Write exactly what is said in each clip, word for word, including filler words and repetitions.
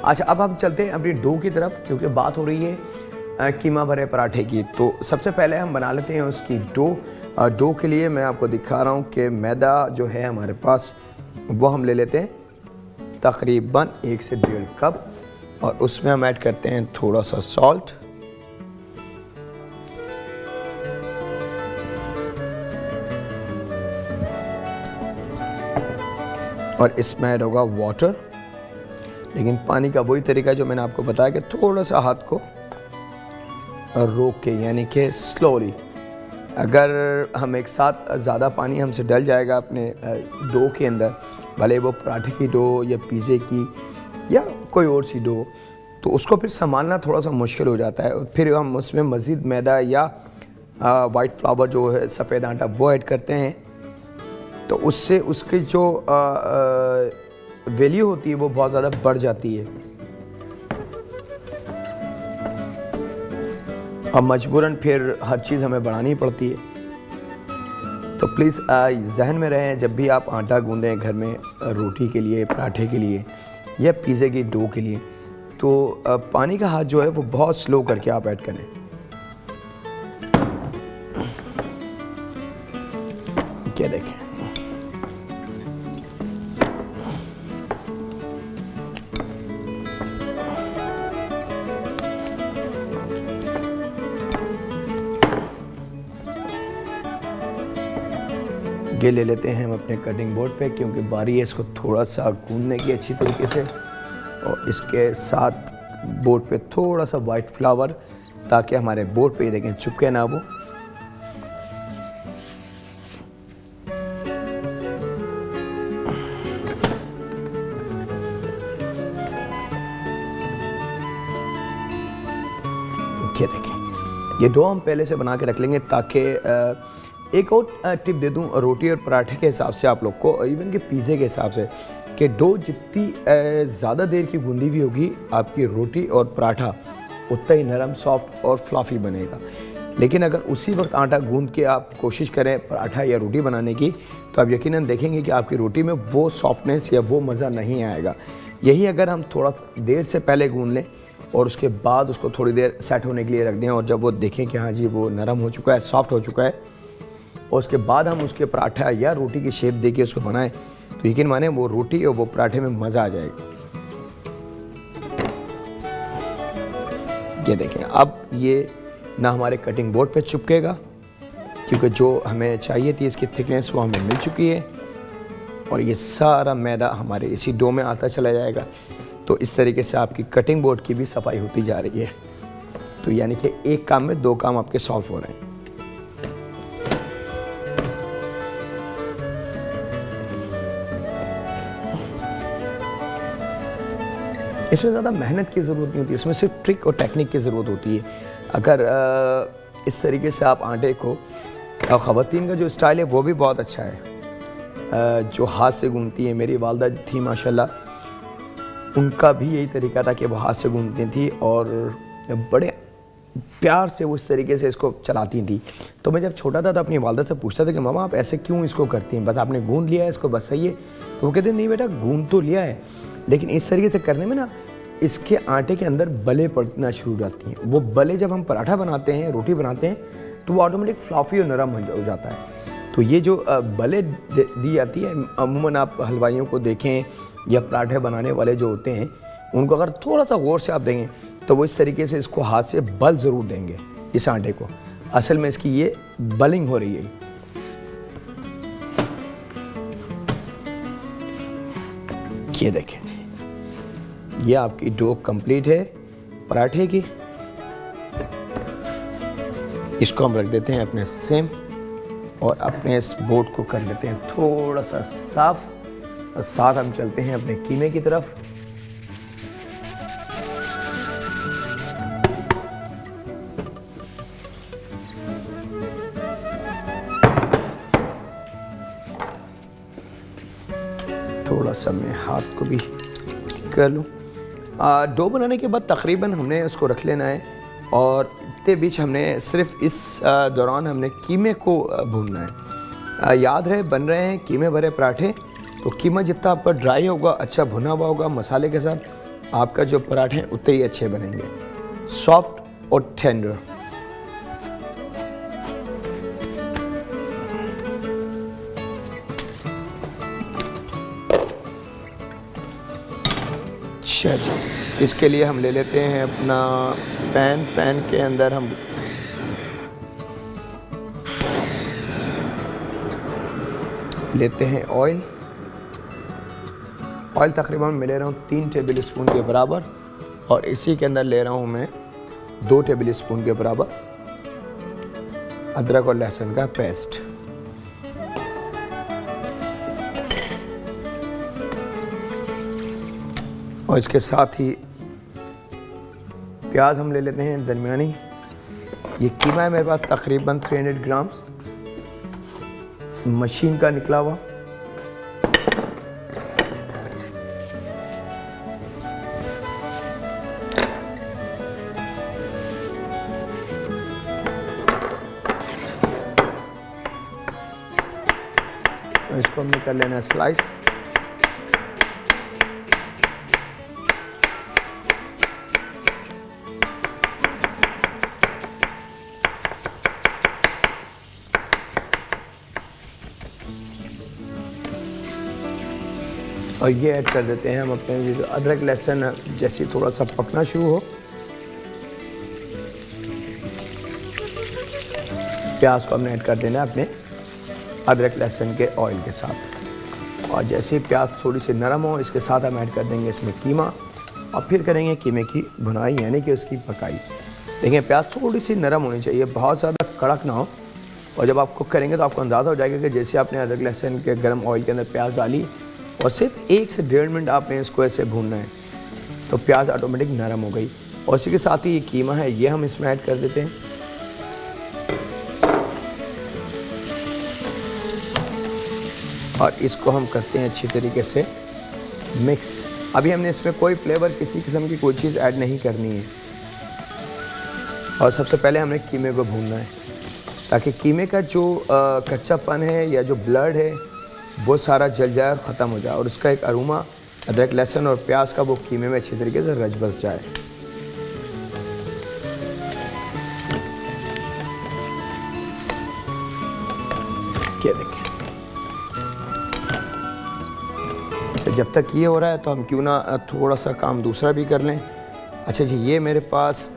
अच्छा, अब हम चलते हैं अपनी डो की तरफ, क्योंकि बात हो रही है कीमा भरे पराठे की। तो सबसे पहले हम बना लेते हैं उसकी डो। डो के लिए मैं आपको दिखा रहा हूँ कि मैदा जो है हमारे पास वो हम ले लेते हैं तकरीबन एक से डेढ़ कप, और उसमें हम ऐड करते हैं थोड़ा सा सॉल्ट, और इसमें ऐड होगा वाटर। लेकिन पानी का वही तरीका जो मैंने आपको बताया कि थोड़ा सा हाथ को रोक के, यानी कि स्लोली। अगर हम एक साथ ज़्यादा पानी हमसे डल जाएगा अपने डो के अंदर, भले वो पराठे की डो या पिज़्ज़े की या कोई और सी डो, तो उसको फिर संभालना थोड़ा सा मुश्किल हो जाता है। फिर हम उसमें मज़ीद मैदा या वाइट फ्लावर जो है सफ़ेद आटा वो ऐड करते हैं, तो उससे उसकी जो वैल्यू होती है वो बहुत ज़्यादा बढ़ जाती है। अब मजबूरन फिर हर चीज़ हमें बढ़ानी पड़ती है। तो प्लीज़ जहन में रहें, जब भी आप आटा गूंदें घर में रोटी के लिए, पराठे के लिए या पिज़्ज़े की डो के लिए, तो पानी का हाथ जो है वो बहुत स्लो करके आप ऐड करें। क्या देखें, ये ले लेते हैं हम अपने कटिंग बोर्ड पे, क्योंकि बारी है इसको थोड़ा सा गूंदने की अच्छी तरीके से, और इसके साथ बोर्ड पे थोड़ा सा वाइट फ्लावर, ताकि हमारे बोर्ड पे ये देखें चिपके ना वो। ये देखें, ये डो हम पहले से बना के रख लेंगे, ताकि एक और टिप दे दूं रोटी और पराठे के हिसाब से आप लोग को, इवन कि पिज़्ज़े के हिसाब से, कि डो जितनी ज़्यादा देर की गूंदी हुई होगी आपकी रोटी और पराठा उतना ही नरम, सॉफ्ट और फ्लफ़ी बनेगा। लेकिन अगर उसी वक्त आटा गूंद के आप कोशिश करें पराठा या रोटी बनाने की, तो आप यकीनन देखेंगे कि आपकी रोटी में वो सॉफ्टनेस या वो मज़ा नहीं आएगा। यही अगर हम थोड़ा देर से पहले गूंद लें और उसके बाद उसको थोड़ी देर सेट होने के लिए रख दें, और जब वो देखें कि हाँ जी वो नरम हो चुका है, सॉफ्ट हो चुका है, और उसके बाद हम उसके पराठा या रोटी की शेप देके उसको बनाएं, तो यकीन माने वो रोटी और वो पराठे में मज़ा आ जाएगा। ये देखें, अब ये ना हमारे कटिंग बोर्ड पे चिपकेगा, क्योंकि जो हमें चाहिए थी इसकी थिकनेस वो हमें मिल चुकी है, और ये सारा मैदा हमारे इसी डो में आता चला जाएगा। तो इस तरीके से आपकी कटिंग बोर्ड की भी सफाई होती जा रही है। तो यानी कि एक काम में दो काम आपके सॉल्व हो रहे हैं। इसमें ज़्यादा मेहनत की ज़रूरत नहीं होती, इसमें सिर्फ ट्रिक और टेक्निक की ज़रूरत होती है। अगर आ, इस तरीके से आप आटे को, ख़वातीन का जो स्टाइल है वो भी बहुत अच्छा है, आ, जो हाथ से गूंथती है। मेरी वालदा थी माशाल्लाह, उनका भी यही तरीका था कि वो हाथ से गूंथती थी और बड़े प्यार से उस तरीके से इसको चलाती थी। तो मैं जब छोटा था तो अपनी वालदा से पूछता था कि मामा आप ऐसे क्यों इसको करती हैं, बस आपने गूंद लिया है इसको, बस सही है। तो वो कहते नहीं बेटा, गूंद तो लिया है, लेकिन इस तरीके से करने में ना इसके आटे के अंदर बले पड़ना शुरू हो जाती हैं। वो बले जब हम पराठा बनाते हैं, रोटी बनाते हैं, तो वो ऑटोमेटिक फ्लॉफी और नरम हो जाता है। तो ये जो बले दी जाती है, अमूमन आप हलवाइयों को देखें या पराठे बनाने वाले जो होते हैं, उनको अगर थोड़ा सा गौर से आप देंगे तो वो इस तरीके से इसको हाथ से बल ज़रूर देंगे इस आटे को। असल में इसकी ये बलिंग हो रही है। ये देखें, ये आपकी डो कंप्लीट है पराठे की। इसको हम रख देते हैं अपने सेम, और अपने इस बोर्ड को कर लेते हैं थोड़ा सा साफ। और साथ हम चलते हैं अपने कीमे की तरफ। थोड़ा सा मैं हाथ को भी कर लूँ। डो बनाने के बाद तकरीबन हमने उसको रख लेना है, और इतने बीच हमने सिर्फ इस दौरान हमने कीमे को भूनना है। याद रहे बन रहे हैं कीमे भरे पराठे, तो कीमा जितना आपका ड्राई होगा, अच्छा भुना हुआ होगा मसाले के साथ, आपका जो पराठे हैं उतने ही अच्छे बनेंगे, सॉफ्ट और टेंडर। अच्छा जी, इसके लिए हम ले लेते हैं अपना पैन। पैन के अंदर हम लेते हैं ऑयल। ऑयल तकरीबन मैं ले रहा हूँ तीन टेबल स्पून के बराबर, और इसी के अंदर ले रहा हूँ मैं दो टेबल स्पून के बराबर अदरक और लहसुन का पेस्ट। और इसके साथ ही प्याज हम ले लेते हैं दरमियानी। ये कीमा है मेरे पास तकरीबन तीन सौ ग्राम, मशीन का निकला हुआ। इसको हमने कर लेना है स्लाइस। और ये ऐड कर देते हैं हम अपने जो अदरक लहसुन जैसे थोड़ा सा पकना शुरू हो, प्याज को हमने ऐड कर देना है अपने अदरक लहसुन के ऑयल के साथ। और जैसे ही प्याज थोड़ी सी नरम हो, इसके साथ हम ऐड कर देंगे इसमें कीमा, और फिर करेंगे कीमे की भुनाई यानी कि उसकी पकाई। देखिए प्याज थोड़ी सी नरम होनी चाहिए, बहुत ज़्यादा कड़क ना हो। और जब आप कुक करेंगे तो आपको अंदाज़ा हो जाएगा कि जैसे आपने अदरक लहसुन के गर्म ऑयल के अंदर प्याज डाली और सिर्फ एक से डेढ़ मिनट आपने इसको ऐसे भूनना है, तो प्याज ऑटोमेटिक नरम हो गई। और इसी के साथ ही ये कीमा है, ये हम इसमें ऐड कर देते हैं। और इसको हम करते हैं अच्छी तरीके से मिक्स। अभी हमने इसमें कोई फ्लेवर, किसी किस्म की कोई चीज़ ऐड नहीं करनी है। और सबसे पहले हमें कीमे को भूनना है, ताकि कीमे का जो कच्चापन है या जो ब्लड है वो सारा जल जाए और ख़त्म हो जाए, और उसका एक अरोमा अदरक लहसुन और प्याज का वो कीमे में अच्छी तरीके से रच बस जाए। क्या देखिए, जब तक ये हो रहा है तो हम क्यों ना थोड़ा सा काम दूसरा भी कर लें। अच्छा जी, ये मेरे पास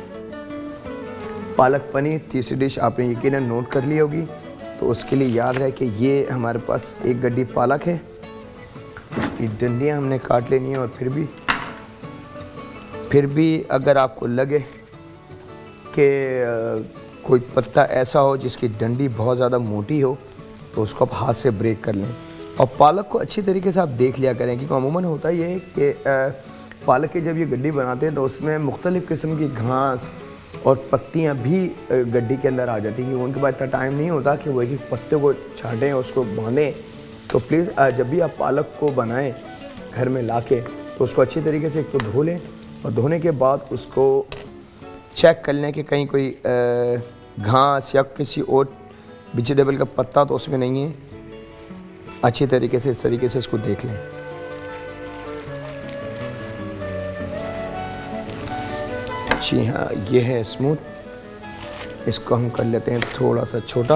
पालक पनीर तीसरी डिश आपने यकीनन नोट कर ली होगी, तो उसके लिए याद रहे कि ये हमारे पास एक गड्डी पालक है, इसकी डंडियाँ हमने काट लेनी है। और फिर भी फिर भी अगर आपको लगे कि कोई पत्ता ऐसा हो जिसकी डंडी बहुत ज़्यादा मोटी हो, तो उसको आप हाथ से ब्रेक कर लें। और पालक को अच्छी तरीके से आप देख लिया करें, क्योंकि अमूमन होता ये है कि पालक की जब ये गड्डी बनाते हैं तो उसमें मुख्तलिफ़ किस्म की घास और पत्तियां भी गड्डी के अंदर आ जाती हैं। उनके पास इतना टाइम नहीं होता कि वो एक एक पत्ते को छाँटें और उसको बांधें। तो प्लीज़ जब भी आप पालक को बनाएं घर में लाके, तो उसको अच्छी तरीके से एक तो धो लें, और धोने के बाद उसको चेक कर लें कि कहीं कोई घास या किसी और वेजिटेबल का पत्ता तो उसमें नहीं है। अच्छी तरीके से इस तरीके से इसको देख लें। जी हाँ, ये है स्मूथ। इसको हम कर लेते हैं थोड़ा सा छोटा।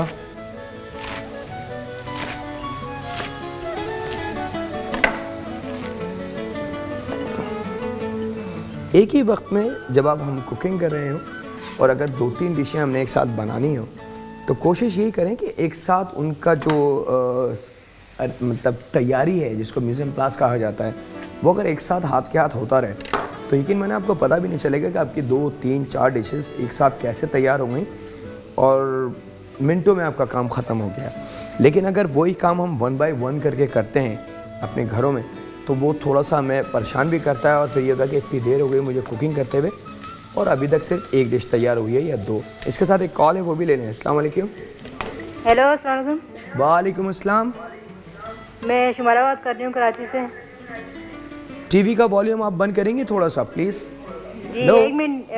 एक ही वक्त में जब आप हम कुकिंग कर रहे हो और अगर दो तीन डिशें हमने एक साथ बनानी हो, तो कोशिश यही करें कि एक साथ उनका जो आ, मतलब तैयारी है, जिसको म्यूज़ एंड प्लास कहा जाता है, वो अगर एक साथ हाथ के हाथ होता रहे, तो यकीन मैंने आपको पता भी नहीं चलेगा कि आपकी दो तीन चार डिशेस एक साथ कैसे तैयार हो गई और मिनटों में आपका काम ख़त्म हो गया। लेकिन अगर वही काम हम वन बाय वन करके करते हैं अपने घरों में, तो वो थोड़ा सा हमें परेशान भी करता है। और फिर ये होता है कि इतनी देर हो गई मुझे कुकिंग करते हुए और अभी तक सिर्फ एक डिश तैयार हुई है या दो। इसके साथ एक कॉल है, वो भी लेने हैं। अस्सलाम वालेकुम। हेलो, अस्सलाम वालेकुम। वालेकुम अस्सलाम। मैं शुमारा बात कर रही हूँ, कराची से। टीवी का वॉल्यूम आप बंद करेंगे थोड़ा सा प्लीज़? जी एक मिनट।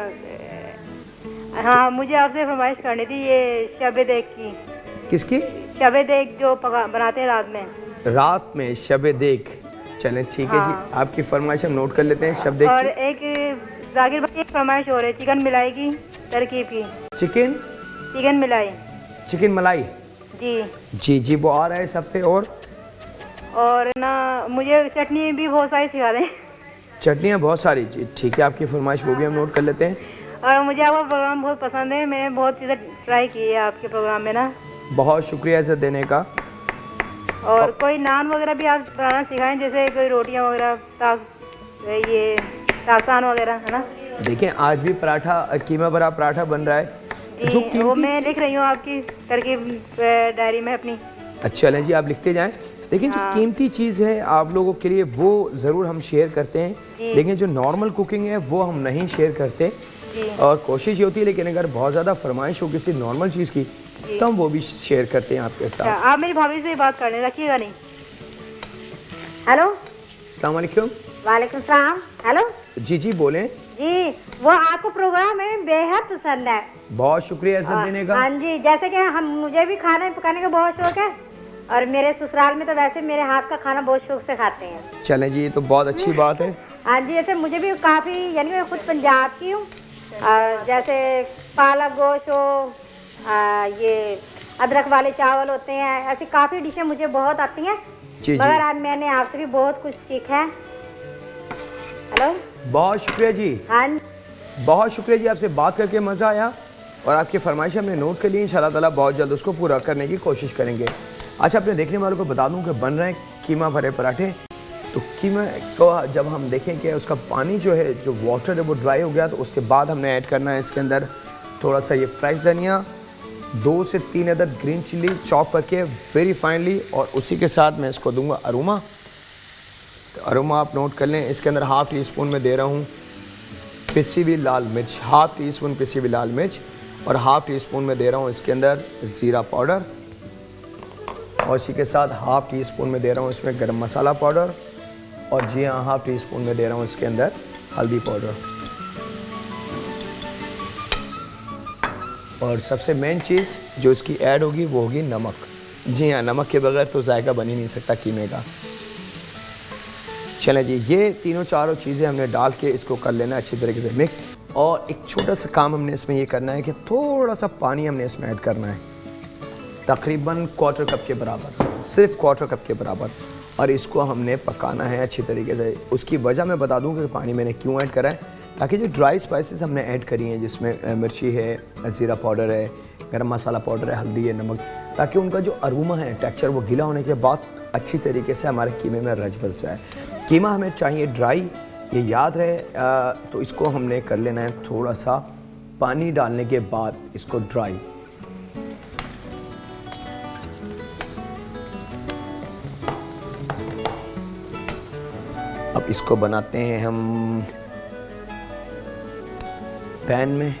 हाँ, मुझे आपसे फरमाइश करनी थी ये शबे देख की। किसकी? शबे देख जो पका बनाते हैं रात में। रात में शबे देख? चलें ठीक है हाँ। जी, आपकी फरमाइश हम नोट कर लेते हैं। शब्द और एक एक जाकिर भाई एक फरमाइश हो रही है चिकन मिलाई की तरकीब की। चिकन चिकन मिलाई चिकन मलाई। जी जी जी वो आ रहा है सब पे। और और ना मुझे चटनी भी बहुत सारी सिखा दें। चटनियाँ बहुत सारी। जी ठीक है, आपकी फरमाइश वो भी हम नोट कर लेते हैं। और मुझे आपका प्रोग्राम बहुत पसंद है, मैंने बहुत चीज़ें ट्राई की है आपके प्रोग्राम में ना। बहुत शुक्रिया इज्जत देने का। और कोई नान वगैरह भी आप बनाना सिखाएं, जैसे कोई रोटियां वगैरह, ताक ये तासान वगैरह, है ना। देखें आज भी पराठा, कीमा भरा पराठा बन रहा है जो जी वो मैं लिख रही हूँ आपकी तरकीब डायरी में अपनी। अच्छा चलें जी, आप लिखते जाएं। लेकिन हाँ। जो कीमती चीज़ है आप लोगों के लिए वो ज़रूर हम शेयर करते हैं, लेकिन जो नॉर्मल कुकिंग है वो हम नहीं शेयर करते। जी। और कोशिश ये होती है, लेकिन अगर बहुत ज़्यादा फरमाइश हो किसी नॉर्मल चीज़ की तो हम वो भी शेयर करते हैं आपके साथ। आप मेरी भाभी से बात कर लें, रखिएगा नहीं। हेलो अस्सलाम वालेकुम। वालेकुम सलाम। हेलो जी जी बोलें। जी, वो आपको प्रोग्राम है बेहद पसंद है। बहुत शुक्रिया इज्जत देने का। हाँ जी, जैसे कि हम मुझे भी खाना पकाने का बहुत शौक है और मेरे ससुराल में तो वैसे मेरे हाथ का खाना बहुत शौक से खाते हैं। चलें जी, ये तो बहुत अच्छी बात है। हाँ जी, जैसे मुझे भी काफ़ी, यानी मैं खुद पंजाब की हूँ, और जैसे पालक गोश्त हो, आ, ये अदरक वाले चावल होते हैं, ऐसी काफ़ी डिशें मुझे बहुत आती हैं। जी मगर जी आज मैंने आपसे भी बहुत कुछ सीखा है। हेलो बहुत शुक्रिया जी, हाँ बहुत शुक्रिया जी, आपसे बात करके मज़ा आया और आपकी फरमाइश हमने नोट कर ली। इंशाल्लाह ताला बहुत जल्द उसको पूरा करने की कोशिश करेंगे। अच्छा, अपने देखने वालों को बता दूं कि बन रहे हैं कीमा भरे पराठे। तो कीमा को जब हम देखें कि उसका पानी जो है, जो वाटर है वो ड्राई हो गया, तो उसके बाद हमने ऐड करना है इसके अंदर थोड़ा सा ये फ्रेश धनिया, दो से तीन अदद ग्रीन चिली चॉप करके वेरी फाइनली, और उसी के साथ मैं इसको दूंगा अरोमा। तो अरोमा आप नोट कर लें। इसके अंदर हाफ़ टी स्पून में दे रहा हूँ पिसी हुई लाल मिर्च, हाफ़ टी स्पून पिसी हुई लाल मिर्च, और हाफ़ टी स्पून में दे रहा हूँ इसके अंदर ज़ीरा पाउडर, और इसी के साथ हाफ़ टी स्पून में दे रहा हूँ इसमें गरम मसाला पाउडर, और जी हाँ हाफ़ टी स्पून में दे रहा हूँ इसके अंदर हल्दी पाउडर। और सबसे मेन चीज़ जो इसकी ऐड होगी वो होगी नमक। जी हाँ, नमक के बगैर तो जायका बन ही नहीं सकता कीमे का। चलें जी, ये तीनों चारों चीज़ें हमने डाल के इसको कर लेना अच्छी तरीके से मिक्स। और एक छोटा सा काम हमने इसमें ये करना है कि थोड़ा सा पानी हमने इसमें ऐड करना है, तकरीबन क्वार्टर कप के बराबर, सिर्फ क्वार्टर कप के बराबर, और इसको हमने पकाना है अच्छी तरीके से। उसकी वजह मैं बता दूं कि पानी मैंने क्यों ऐड करा है, ताकि जो ड्राई स्पाइसेस हमने ऐड करी हैं, जिसमें मिर्ची है, ज़ीरा पाउडर है, गरम मसाला पाउडर है, हल्दी है, नमक, ताकि उनका जो अरोमा है, टेक्सचर, वो गीला होने के बाद अच्छी तरीके से हमारे कीमे में रच बस जाए। कीमा हमें चाहिए ड्राई, ये याद रहे। आ, तो इसको हमने कर लेना है थोड़ा सा पानी डालने के बाद इसको ड्राई। अब इसको बनाते हैं हम पैन में।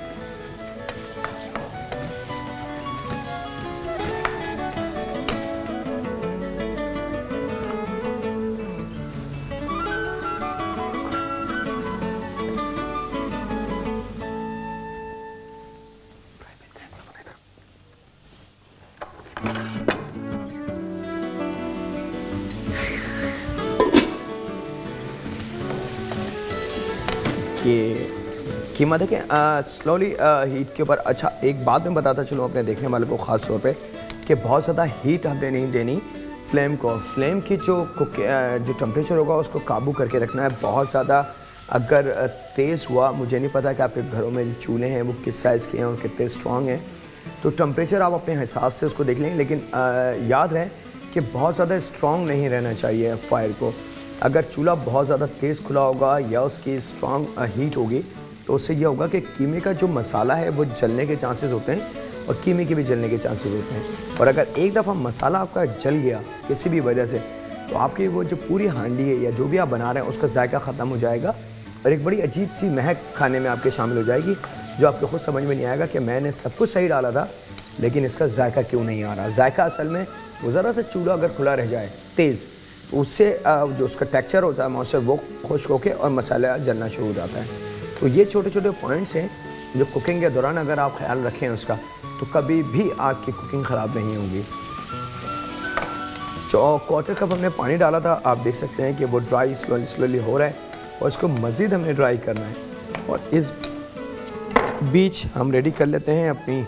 ये कीमा देखें स्लोली हीट के ऊपर। अच्छा, एक बात मैं बताता चलूँ अपने देखने वाले को ख़ास तौर पे कि बहुत ज़्यादा हीट हमने नहीं देनी फ्लेम को। फ्लेम की जो कुक जो टेम्परेचर होगा उसको काबू करके रखना है। बहुत ज़्यादा अगर तेज़ हुआ, मुझे नहीं पता कि आपके घरों में जो चूल्हे हैं वो किस साइज़ के हैं और कितने स्ट्रॉन्ग हैं, तो टेम्परेचर आप अपने हिसाब से उसको देख लेंगे। लेकिन आ, याद रहे कि बहुत ज़्यादा स्ट्रॉन्ग नहीं रहना चाहिए फायर को। अगर चूल्हा बहुत ज़्यादा तेज़ खुला होगा या उसकी स्ट्रॉन्ग हीट होगी तो उससे यह होगा कि कीमे का जो मसाला है वो जलने के चांसेस होते हैं और कीमे के भी जलने के चांसेस होते हैं। और अगर एक दफ़ा मसाला आपका जल गया किसी भी वजह से, तो आपकी वो जो पूरी हांडी है या जो भी आप बना रहे हैं उसका जायका ख़त्म हो जाएगा और एक बड़ी अजीब सी महक खाने में आपके शामिल हो जाएगी, जो आपको खुद समझ में नहीं आएगा कि मैंने सब कुछ सही डाला था लेकिन इसका जायका क्यों नहीं आ रहा। जायका असल में वो ज़रा सा चूल्हा अगर खुला रह जाए तेज़, तो उससे जो उसका टेक्सचर होता है मौसर वो खुश्क होकर और मसाला जलना शुरू हो जाता है। तो ये छोटे छोटे पॉइंट्स हैं जो कुकिंग के दौरान अगर आप ख्याल रखें उसका, तो कभी भी आपकी कुकिंग ख़राब नहीं होगी। जो क्वार्टर कप हमने पानी डाला था, आप देख सकते हैं कि वो ड्राई स्लोली स्लोली हो रहा है और इसको मज़ीद हमने ड्राई करना है। और इस बीच हम रेडी कर लेते हैं अपनी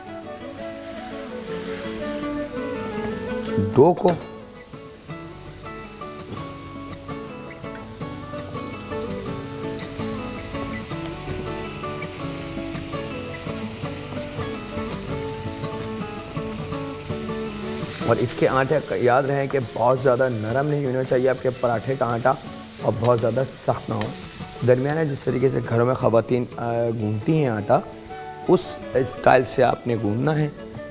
डो को। और इसके आटे याद रहे कि बहुत ज़्यादा नरम नहीं होना चाहिए आपके पराठे का आटा और बहुत ज़्यादा सख्त ना हो। दरमियाना जिस तरीके से घरों में ख़वातीन गूंथती हैं आटा, उस स्टाइल से आपने गूंथना है।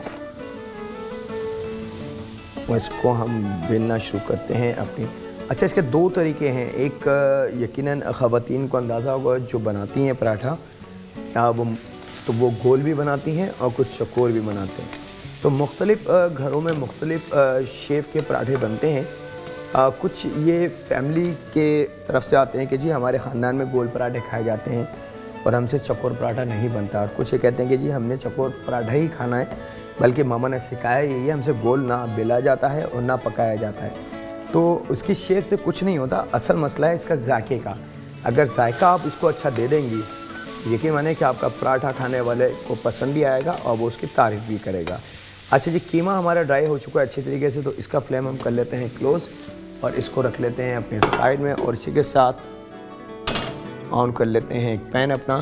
और इसको हम बेलना शुरू करते हैं अपनी। अच्छा, इसके दो तरीके हैं। एक यकीनन ख़वातीन को अंदाज़ा होगा जो बनाती हैं पराठा, वो तो वो गोल भी बनाती हैं और कुछ चकोर भी बनाते हैं। तो मुख्तलिफ़ घरों में मुख्तलिफ़ शेप के पराठे बनते हैं। आ, कुछ ये फैमिली के तरफ से आते हैं कि जी हमारे ख़ानदान में गोल पराठे खाए जाते हैं और हमसे चकोर पराठा नहीं बनता। और कुछ ये कहते हैं कि जी हमने चकोर पराठा ही खाना है, बल्कि मामा ने सिखाया यही है, हमसे गोल ना बेला जाता है और ना पकाया जाता है। तो उसकी शेप से कुछ नहीं होता, असल मसला है इसका जायके का। अगर जायका आप इसको अच्छा दे देंगी, यकीन माने कि आपका पराठा खाने वाले को पसंद भी आएगा और वो उसकी तारीफ़ भी करेगा। अच्छा जी, कीमा हमारा ड्राई हो चुका है अच्छी तरीके से, तो इसका फ्लेम हम कर लेते हैं क्लोज़ और इसको रख लेते हैं अपने साइड में। और इसी के साथ ऑन कर लेते हैं एक पैन अपना।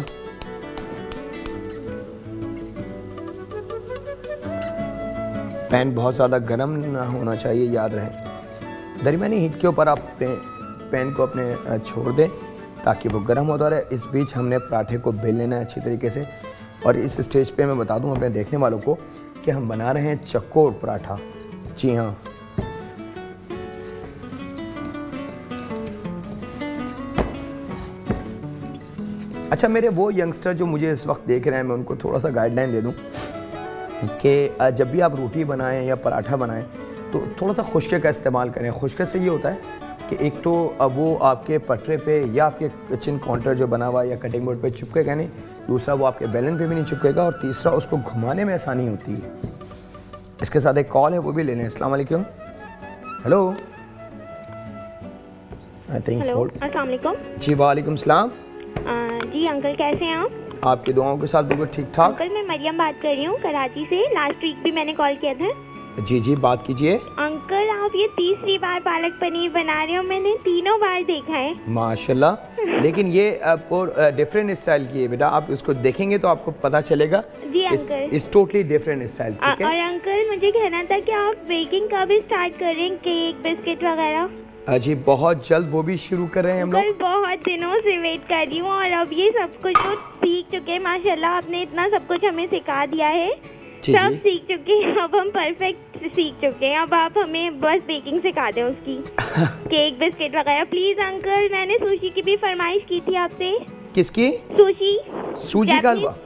पैन बहुत ज़्यादा गर्म ना होना चाहिए, याद रहे। दरमियानी हीट के ऊपर आप पैन को अपने छोड़ दें ताकि वो गर्म होता रहे। इस बीच हमने पराठे को बेल लेना है अच्छी तरीके से। और इस स्टेज पे मैं बता दूं अपने देखने वालों को कि हम बना रहे हैं चकोर पराठा। जी हाँ, अच्छा, मेरे वो यंगस्टर जो मुझे इस वक्त देख रहे हैं, मैं उनको थोड़ा सा गाइडलाइन दे दूं कि जब भी आप रोटी बनाएं या पराठा बनाएं तो थोड़ा सा खुशके का इस्तेमाल करें। खुशके से ये होता है कि एक तो वो आपके पटरे पे या आपके किचन काउंटर जो बना हुआ या कटिंग बोर्ड पे चिपकेगा नहीं, दूसरा वो आपके बेलन पे भी नहीं चिपकेगा, और तीसरा उसको घुमाने में आसानी होती है। इसके साथ एक कॉल है, वो भी ले लें। अस्सलाम वालेकुम। हेलो, आई थिंक हेलो, अस्सलाम वालेकुम। जी वालेकुम सलाम। जी अंकल, कैसे हैं आप? आपकी दुआओं के साथ बिल्कुल ठीक ठाक। अंकल, मैं मरियम बात कर रही हूँ कराची से। लास्ट वीक भी मैंने कॉल किया था। जी जी, बात कीजिए। अंकल, आप ये तीसरी बार पालक पनीर बना रहे हो, मैंने तीनों बार देखा है। माशाल्लाह, लेकिन ये डिफरेंट स्टाइल की है बेटा, आप इसको देखेंगे तो आपको पता चलेगा। जी अंकल, इस टोटली डिफरेंट स्टाइल, ठीक है। और अंकल, मुझे कहना था कि आप बेकिंग कब स्टार्ट कर रहे हैं, केक बिस्किट वगैरह? जी बहुत जल्द वो भी शुरू कर रहे हैं हम लोग। बहुत दिनों से वेट कर रही हूँ और अब ये सब कुछ तो सीख चुके हैं। माशाल्लाह, आपने इतना सब कुछ हमें सिखा दिया है। सब जी। सीख चुके हैं, अब हम परफेक्ट सीख चुके हैं। अब आप हमें बस बेकिंग सिखा दें उसकी केक बिस्किट वगैरह प्लीज। अंकल, मैंने सुशी की भी फरमाइश की थी आपसे। किसकी? सुशी। सूजी का हलवा?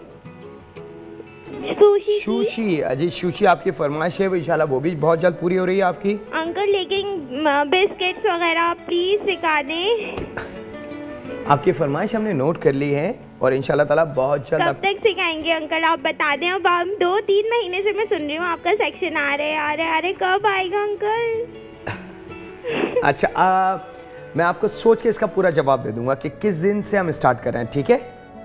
सुशी सुशी, अजी सुशी आपकी फरमाइश है, इंशाल्लाह वो भी बहुत जल्द पूरी हो रही है आपकी। अंकल, लेकिन बिस्किट्स वगैरह प्लीज सिखा दें। आपकी फरमाइश हमने नोट कर ली है और इंशाल्लाह ताला बहुत जल्द। कब तक सिखाएंगे अंकल, आप बता दें। अब हम दो तीन महीने से मैं सुन रही हूँ आपका सेक्शन आ रहे आ रहे आ रहे कब आएगा अंकल? अच्छा, आ, मैं आपको सोच के इसका पूरा जवाब दे दूंगा कि किस दिन से हम स्टार्ट कर रहे हैं, ठीक है।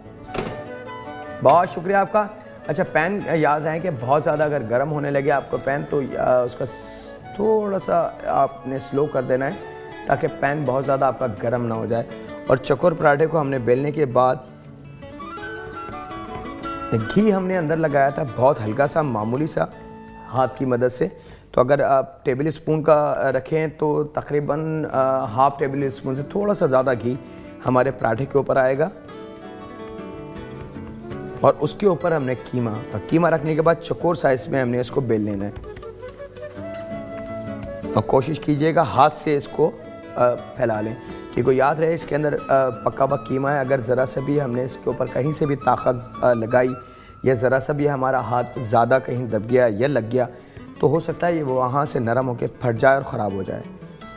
बहुत शुक्रिया आपका। अच्छा, पैन याद है कि बहुत ज़्यादा अगर गर्म होने लगे आपको पैन, तो आ, उसका थोड़ा सा आपने स्लो कर देना है ताकि पैन बहुत ज़्यादा आपका गर्म ना हो जाए। और चकोर पराठे को हमने बेलने के बाद घी हमने अंदर लगाया था, बहुत हल्का सा, मामूली सा, हाथ की मदद से। तो अगर आप टेबल स्पून का रखें तो तकरीबन हाफ टेबल स्पून से थोड़ा सा ज़्यादा घी हमारे पराठे के ऊपर आएगा। और उसके ऊपर हमने कीमा कीमा रखने के बाद चकोर साइज में हमने इसको बेल लेना है। और कोशिश कीजिएगा हाथ से इसको फैला लें, क्योंकि याद रहे इसके अंदर पका हुआ कीमा है। अगर ज़रा सा भी हमने इसके ऊपर कहीं से भी ताकत लगाई या ज़रा सा भी हमारा हाथ ज़्यादा कहीं दब गया या लग गया, तो हो सकता है ये वो वहाँ से नरम होकर फट जाए और ख़राब हो जाए।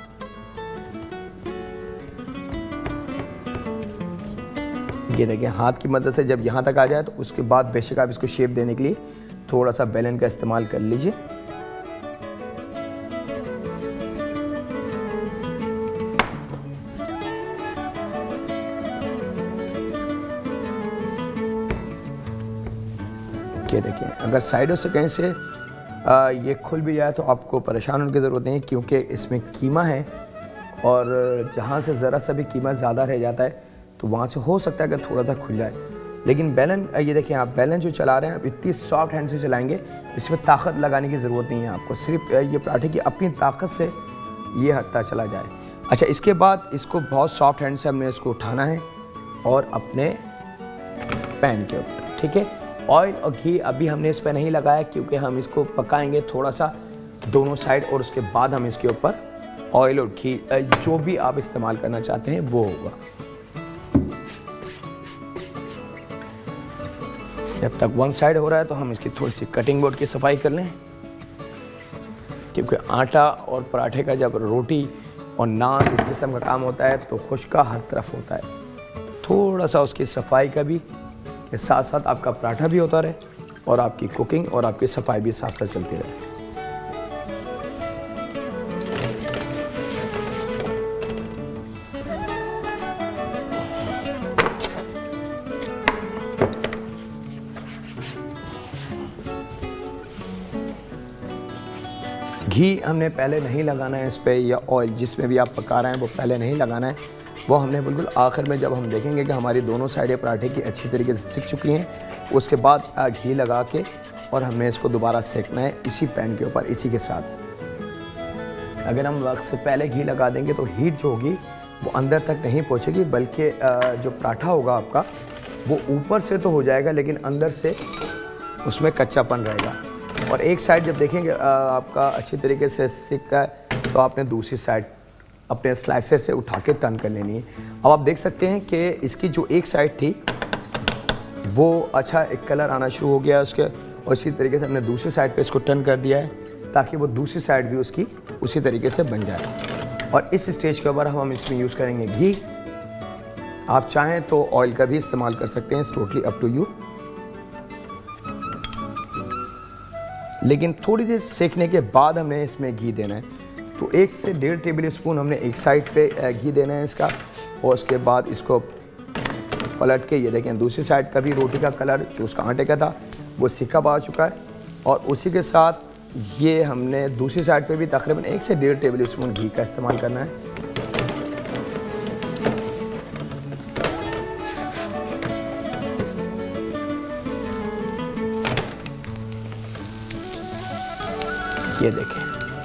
ये देखिए, हाथ की मदद से जब यहाँ तक आ जाए तो उसके बाद बेशक आप इसको शेप देने के लिए थोड़ा सा बेलन का इस्तेमाल कर लीजिए। ये देखिए, अगर साइडों से कहीं से आ, ये खुल भी जाए तो आपको परेशान होने की ज़रूरत नहीं, क्योंकि इसमें कीमा है और जहाँ से ज़रा सा भी कीमा ज़्यादा रह जाता है तो वहाँ से हो सकता है कि थोड़ा सा खुल जाए। लेकिन बेलन, ये देखिए आप बेलन जो चला रहे हैं आप इतनी सॉफ्ट हैंड से चलाएंगे, इसमें ताकत लगाने की ज़रूरत नहीं है आपको, सिर्फ ये पराठे की अपनी ताकत से ये हटता चला जाए। अच्छा, इसके बाद इसको बहुत सॉफ्ट हैंड से हमने इसको उठाना है और अपने पैन के ऊपर, ठीक है। ऑयल और घी अभी हमने इस पर नहीं लगाया क्योंकि हम इसको पकाएंगे थोड़ा सा दोनों साइड, और उसके बाद हम इसके ऊपर ऑयल और घी जो भी आप इस्तेमाल करना चाहते हैं वो होगा। जब तक वन साइड हो रहा है तो हम इसकी थोड़ी सी कटिंग बोर्ड की सफाई कर लें, क्योंकि आटा और पराठे का जब रोटी और नान इस किस्म का काम होता है तो खुश्का हर तरफ होता है। थोड़ा सा उसकी सफाई का भी के साथ साथ आपका पराठा भी होता रहे और आपकी कुकिंग और आपकी सफाई भी साथ साथ चलती रहे। घी हमने पहले नहीं लगाना है इस पर, या ऑयल जिसमें भी आप पका रहे हैं वो पहले नहीं लगाना है, वो हमने बिल्कुल आखिर में जब हम देखेंगे कि हमारी दोनों साइडें पराठे की अच्छी तरीके से सिक चुकी हैं, उसके बाद घी लगा के और हमने इसको दोबारा सेकना है इसी पैन के ऊपर इसी के साथ। अगर हम वक्त से पहले घी लगा देंगे तो हीट जो होगी वो अंदर तक नहीं पहुंचेगी, बल्कि जो पराठा होगा आपका वो ऊपर से तो हो जाएगा लेकिन अंदर से उसमें कच्चापन रहेगा। और एक साइड जब देखेंगे आपका अच्छी तरीके से सिक है तो आपने दूसरी साइड अपने स्लाइसर से उठा के टर्न कर लेनी है। अब आप देख सकते हैं कि इसकी जो एक साइड थी वो अच्छा एक कलर आना शुरू हो गया उसके, और इसी तरीके से हमने दूसरी साइड पे इसको टर्न कर दिया है ताकि वो दूसरी साइड भी उसकी उसी तरीके से बन जाए। और इस स्टेज के ऊपर हम इसमें यूज़ करेंगे घी। आप चाहें तो ऑयल का भी इस्तेमाल कर सकते हैं, it's totally up to you. लेकिन थोड़ी देर सेकने के बाद हमें इसमें घी देना है, तो एक से डेढ़ टेबल स्पून हमने एक साइड पे घी देना है इसका, और उसके बाद इसको पलट के ये देखें दूसरी साइड का भी रोटी का कलर जो उसका आटे का था वो सिक्का आ चुका है, और उसी के साथ ये हमने दूसरी साइड पे भी तकरीबन एक से डेढ़ टेबल स्पून घी का इस्तेमाल करना है। ये देखें,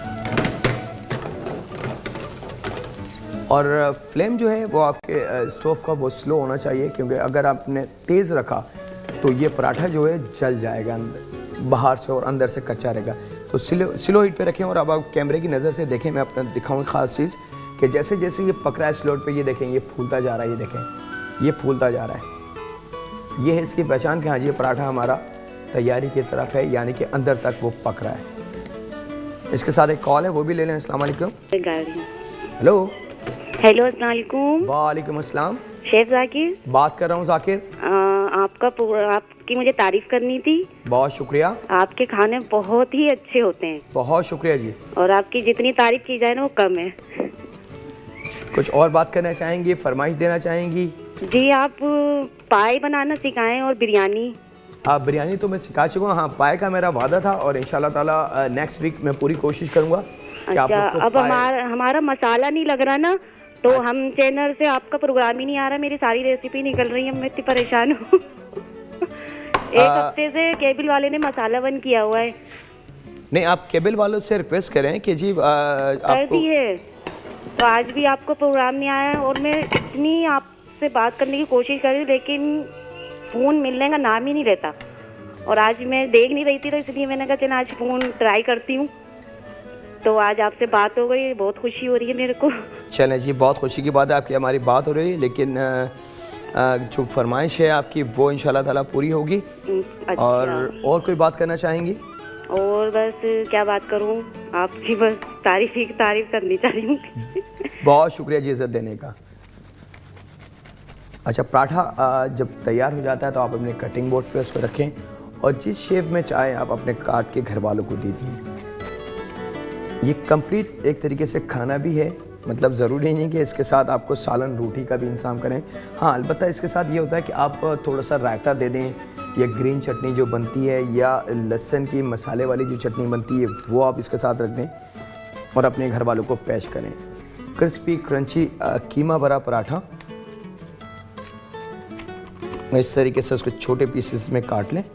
और फ्लेम जो है वो आपके स्टोव का वो स्लो होना चाहिए, क्योंकि अगर आपने तेज़ रखा तो ये पराठा जो है जल जाएगा अंदर बाहर से और अंदर से कच्चा रहेगा। तो स्लो स्लो हीट पे रखें। और अब आप कैमरे की नज़र से देखें, मैं अपना दिखाऊँ ख़ास चीज़ कि जैसे जैसे ये पक रहा है स्लो हीट पे, ये देखें ये फूलता जा रहा है, ये देखें ये फूलता जा रहा है। ये है इसकी पहचान कि हाँ जी ये पराठा हमारा तैयारी की तरफ है, यानी कि अंदर तक वो पक रहा है। इसके साथ एक कॉल है वो भी ले लें। अस्सलाम वालेकुम। हेलो हेलो अस्सलाम वालेकुम। वालेकुम अस्सलाम। शेफ जाकिर बात कर रहा हूँ। जाकिर, आपका आपकी मुझे तारीफ करनी थी। बहुत शुक्रिया। आपके खाने बहुत ही अच्छे होते हैं। बहुत शुक्रिया जी। और आपकी जितनी तारीफ की जाए ना वो कम है। कुछ और बात करना चाहेंगी, फरमाइश देना चाहेंगी? जी, आप पाए बनाना सिखाएं और बिरयानी। आप बिरयानी तो मैं सिखा चुका हूँ, हाँ पाए का मेरा वादा था और इंशाल्लाह ताला नेक्स्ट वीक मैं पूरी कोशिश करूँगा। अच्छा, अब हमारा हमारा मसाला नहीं लग रहा ना, तो अच्छा। हम चैनल से आपका प्रोग्राम ही नहीं आ रहा, मेरी सारी रेसिपी निकल रही है, मैं इतनी परेशान हूँ। एक हफ्ते से केबल वाले ने मसाला बंद किया हुआ है। नहीं, आप केबल वालों से रिक्वेस्ट करें कि जी कर दी है, तो आज भी आपको प्रोग्राम नहीं आया और मैं इतनी आपसे बात करने की कोशिश कर रही, लेकिन फ़ोन मिलने का नाम ही नहीं रहता। और आज मैं देख नहीं रही थी तो इसलिए मैंने कहा चलो आज फ़ोन ट्राई करती हूँ, तो आज आपसे बात हो गई, बहुत खुशी हो रही है मेरे को। चलें जी, बहुत खुशी की बात है आपकी हमारी बात हो रही है, लेकिन जो फरमाइश है आपकी वो इंशाल्लाह ताला पूरी होगी। अच्छा। और और कोई बात करना चाहेंगी? और बस क्या बात करूँ, आपकी बस तारीफ ही तारीफ करनी चाह रही हूँ। बहुत शुक्रिया जी इज़्ज़त देने का। अच्छा, पराठा जब तैयार हो जाता है तो आप अपने कटिंग बोर्ड पे उसको रखें और जिस शेप में चाहे आप अपने काट के घर वालों को दीजिए। ये कंप्लीट एक तरीके से खाना भी है, मतलब ज़रूरी नहीं कि इसके साथ आपको सालन रोटी का भी इंतज़ाम करें। हाँ, अलबत्ता इसके साथ ये होता है कि आप थोड़ा सा रायता दे दें या ग्रीन चटनी जो बनती है या लहसुन की मसाले वाली जो चटनी बनती है वो आप इसके साथ रख दें और अपने घर वालों को पेश करें। क्रिस्पी क्रंची कीमा भरा पराठा, इस तरीके से उसको छोटे पीसेस में काट लें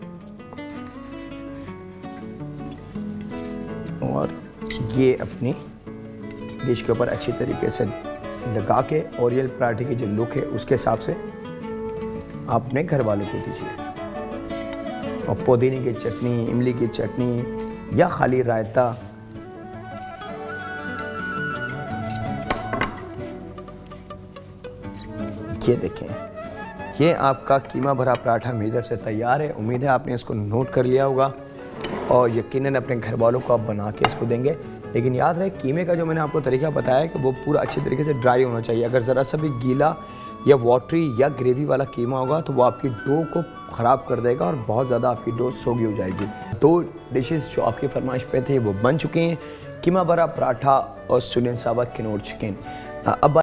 और ये अपनी डिश के ऊपर अच्छी तरीके से लगा के ओरियल पराठे की जो लुक है उसके हिसाब से आप अपने घर वालों को दीजिए। और पुदीने की चटनी, इमली की चटनी या खाली रायता, ये देखें, ये आपका कीमा भरा पराठा मेरी तरफ से तैयार है। उम्मीद है आपने इसको नोट कर लिया होगा और यकीनन अपने घर वालों को आप बना के इसको देंगे। लेकिन याद रहे कीमे का जो मैंने आपको तरीका बताया है कि वो पूरा अच्छी तरीके से ड्राई होना चाहिए। अगर ज़रा सा भी गीला या वाटरी या ग्रेवी वाला कीमा होगा तो वो आपकी डो को ख़राब कर देगा और बहुत ज़्यादा आपकी डो सोगी हो जाएगी। दो डिशेस जो आपकी फरमाइश पे थे वो बन चुके हैं, कीमा भरा पराठा और सुलेन सावा किनोर चिकन। अब